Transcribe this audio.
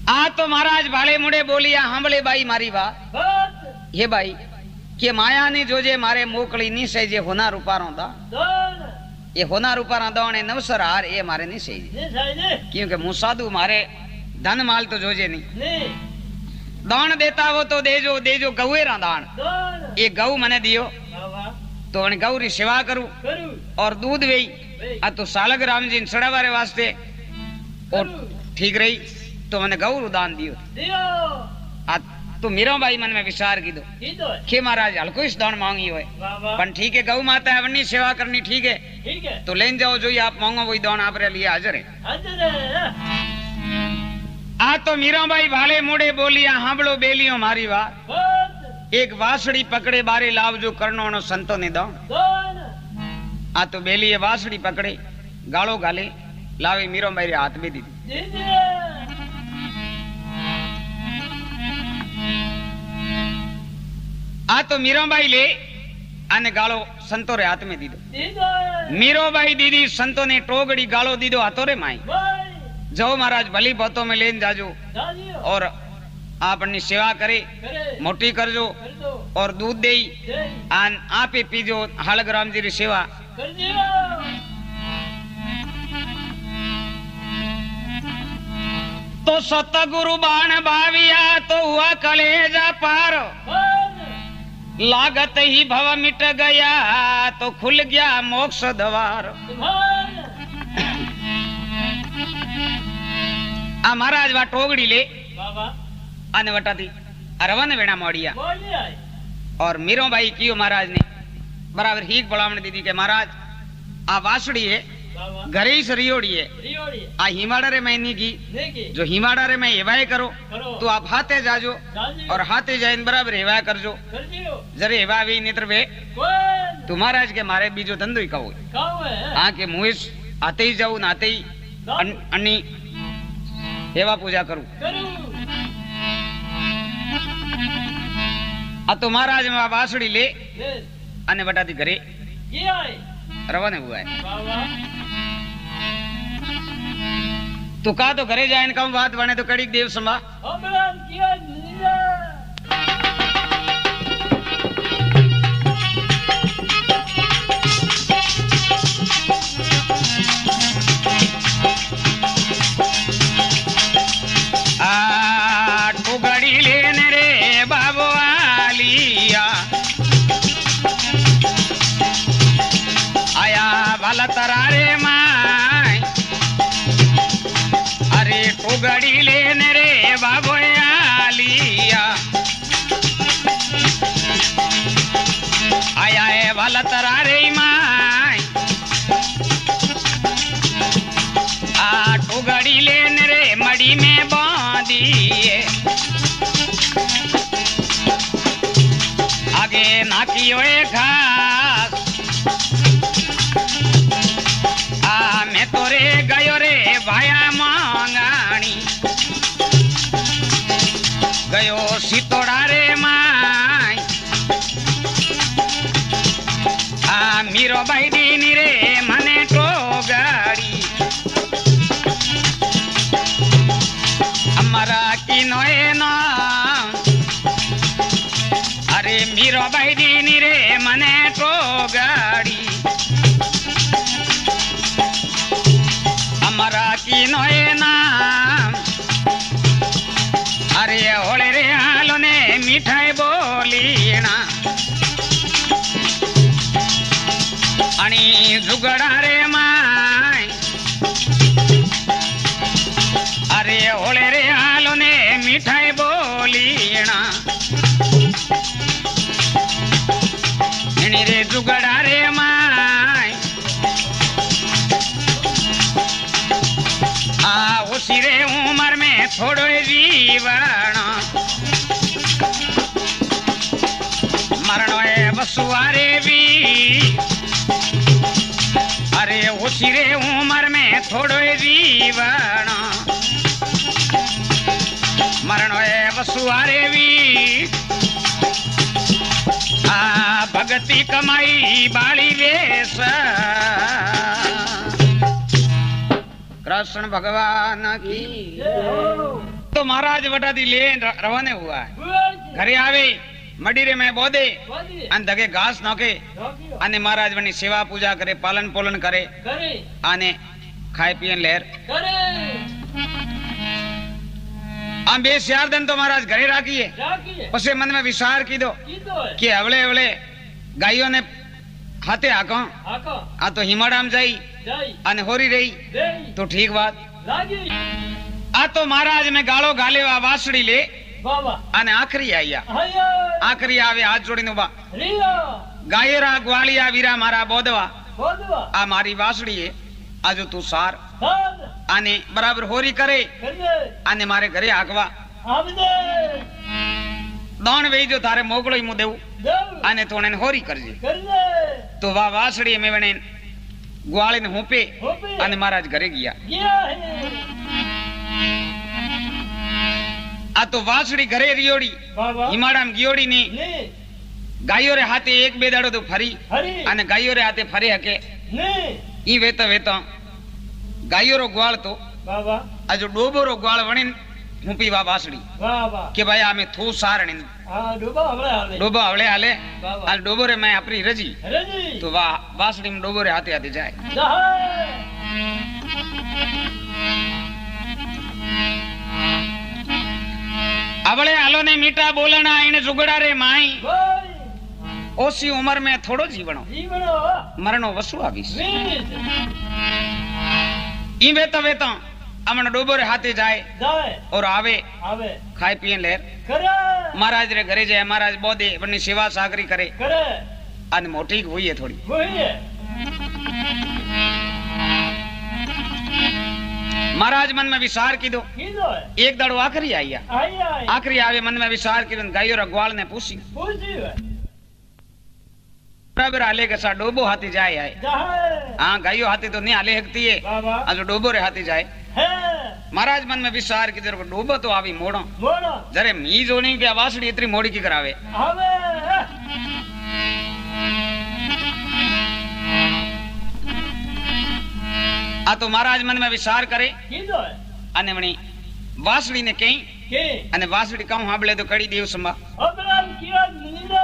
आ तो महाराज भाले मुड़े बोलिया हांबले बाई मारी बात ये बाई के माया ने जो जे मारे मोकली नहीं सही जे होना रूपारों दा ये होना रूपारा दौड़े नवसर हार ये मारे नहीं सही क्योंकि मुसाधु मारे धन माल तो जोजे नहीं दान देता वो तो दे जो गौरा दान ये गौ मने दियो तो उन गौ री सेवा करूं और दूध वेई आ तो सालग राम जी सड़ा वारे वास्ते और ठीक रही तो मैंने गौ दान दियो आ तो मीरा भाई मन में विचार की दो के महाराज हल्को इस दान मांगी होए पर ठीक है गौ माता है वरनी सेवा करनी ठीक है तो लेन जाओ जो आप मांगो वही दान आप रे लिए हाजिर है आ तो मीरा भाई भाले मुड़े बोलिया हांबलो बेलियो मारी बात एक वासड़ी पकड़े बारे लाव जो करनो नो संतो ने दान आ तो बेली वासड़ी पकड़े गालो गाले लावे मीरो भाई हाथ में दी आ तो मीरो भाई ले आने गालो संतो रे हाथ में दी दो मीरो भाई दीदी संतो ने टोगड़ी गालो दी दो हाथों रे माई जाओ महाराज भली बातों में लेन जाजो और आप अपनी सेवा करे मोटी कर जो और दूध दे आप ही पीजो हालग राम जी री सेवा तो सतगुरु बाण भाविया तो हुआ कलेजा पार लागत ही भव मिट गया तो खुल गया मोक्ष द्वार आ महाराज वा टोगड़ी ले आने वटा थी अरवन वेणा मोड़िया और मीरो भाई कियो महाराज ने बराबर हीक बड़ावण दीदी के महाराज आ वासड़ी है घरे ही सरियोड़ी है आ हिमाड़ा रे मैं की जो हिमाड़ा रे मैं हेवाए करो तो आप हाथे जाजो और हाथे जाइन बराबर हेवाए कर जो जरे हेवा भी नेत्र वे तो महाराज के मारे बीजो धंधो ही कहो हाँ के मुहिस आते ही जाऊ नाते ही अन्नी हेवा पूजा करूं आ तो महाराज में बासड़ी ले आने बटा दी घरे रवाने हुआ है तो का तो घरे जाए इनका बात बने तो कड़ी देव संभा टुगड़ी लेने रे बाबू आलिया आया भला तरारे माय अरे टुगड़ी लेने रे बाबू आलिया आया है भला तरारे माय आ टुगड़ी लेने रे मड़ी में बांधिए आगे नाकियो घास आ मैं तोरे गयो रे भाया मांगाणी गयो सितोड़ा रे माय आ मीरो भाई दीनी रे मने टोगाड़ी हमारा की नोए ना अरे मीरो भाई दीनी रे मने टोगाड़ी हमारा की नोए ना अरे होले रे हालो ने मिठाई बोली ना आणि जुगड़ा रे माय अरे होले रे हालो ने मिठाई बोली ना रे जुगड़ा रे माय आ उसी रे उम्र में थोड़ो जीवन मरणो है बसुआरे भी अरे उसी रे उम्र में थोड़ो जीवन मरणो है बसुआरे भी आ भगती कमाई बाली वेश कृष्ण भगवान की तो महाराज वटाती ले रवाने हुआ है घरे आवे मडीरे में बोदे अन धगे घास नाखे अने महाराज वनी सेवा पूजा करे पालन पोलन करे आने खाए पियन लहर आम बे 4 दिन तो महाराज घरे राखीए पछे मन में विचार कीधो कि हवले हवले गायों ने हाथे आको आ तो हिमाड़ाम जाई अने होरी रही तो ठीक बात आ तो महाराज में गालो गाले वा वासड़ी ले अने आखरी आया आखरी आवे हाथ जोड़ीने उभा गायरा ग्वालिया वीरा मारा बोधवा आ मारी वासड़ी है आजो तू सार आने बराबर होरी करे आने मारे घरे आगवा दौण वेई जो थारे मोकलो ही मु देऊ आने तोने होरी करजे तो वा वासड़ी में वने ग्वाली ने होपे आने महाराज घरे गया आ तो वासड़ी घरे रियोड़ी हिमाड़ाम गियोड़ी ने गायो रे हाथे एक बे दाड़ो तो फरी आने गायो रे हाथे फरे हके ई वेतो वेतो गायो रो ग्वाल तो आ जो डोबो रो ग्वाल वणे हुपी वा वासड़ी के भाई आमे थू सारणी डोबो हवले हाले आ डोबो रे मैं अपनी रजी तो वा वासड़ी में डोबो रे हाथे हाथे जाए अवले आलो ने मीठा बोलना इने जुगड़ा रे माई ओसी उम्र में थोड़ो जीवनो मरणो वसु आवीस ई वेतो वेतो अमन डोबो रे हाथे जाए और आवे खाए पिए लेर महाराज रे घरे जाए महाराज बोदे वनी सेवा सागरी करे अन मोटी हुई है थोड़ी महाराज मन में विचार की दो एक दाड़ो आखरी आया आखरी आवे मन में विचार की गायो रा ग्वाल ने पूछी बराबर आले के सा डोबो हाथी जाए आए हाँ गायो हाथी तो नहीं आले हकती है आज डोबो रे हाथी जाए महाराज मन में विचार की जरा डोबो तो आवी मोड़ो जरे मी जो नहीं के वासड़ी इतनी मोड़ी की करावे आ तो महाराज मन में विचार करे अने वणी वासड़ी ने कई अने वासड़ी कहूं हाबले तो कड़ी देव संभा